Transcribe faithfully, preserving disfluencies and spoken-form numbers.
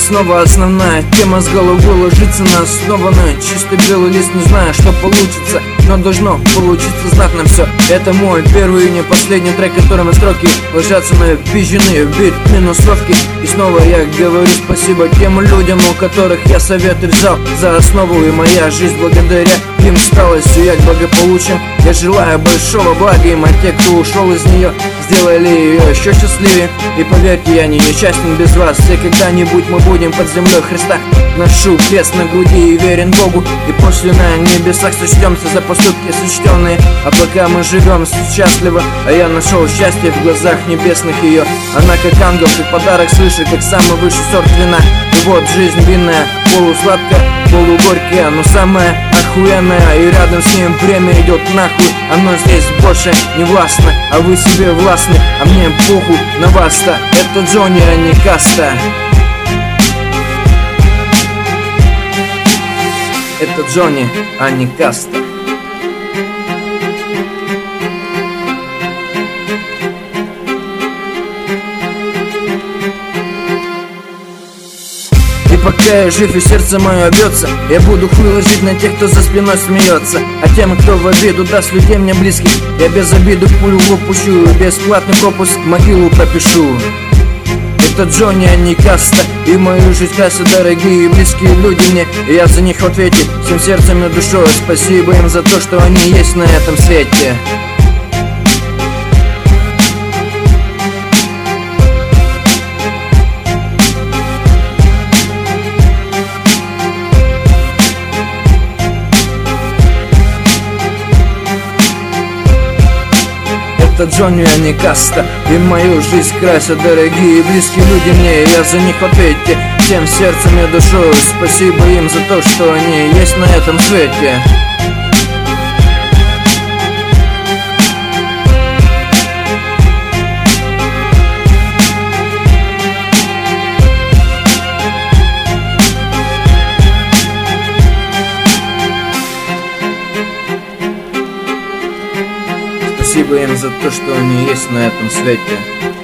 снова основная тема с головы ложится на основанную. Чисто белый лист, не знаю, что получится, но должно получиться знатно все. Это мой первый и не последний трек, которым строки ложатся на пизжены в бит минусовки. И снова я говорю спасибо тем людям, у которых я советы взял за основу. И моя жизнь благодаря им стала сиять благополучием. Я желаю большого блага им, а те, кто ушел из нее, сделали ее еще счастливее. И поверьте, я не несчастен без вас. И когда-нибудь мы будем под землей Христа. Ношу крест на груди и верен Богу, и после на небесах сочтемся за поступки сочтенные. А пока мы живем счастливо, а я нашел счастье в глазах небесных ее. Она как ангел, как подарок свыше, как самый высший сорт вина. И вот жизнь винная, полусладкая, полугорькая, но самая охуенная. И рядом с ним время идет нахуй. Оно здесь больше не властно, а вы себе властны, а мне похуй на вас-то. Это Джонни, а не каста. Это Джонни, а не каста. И пока я жив и сердце мое бьется, я буду хуй ложить на тех, кто за спиной смеется. А тем, кто в обиду даст людей мне близких, я без обиды пулю в лоб пущу, бесплатный пропуск в могилу пропишу. Это Джонни, а не каста. И мою жизнь красят дорогие и близкие люди мне, и я за них в ответе всем сердцем и душой. Спасибо им за то, что они есть на этом свете. Это Джонни, а не каста. И мою жизнь красят дорогие и близкие люди мне, и я за них в ответе всем сердцем и душой. Спасибо им за то, что они есть на этом свете. Спасибо им за то, что они есть на этом свете.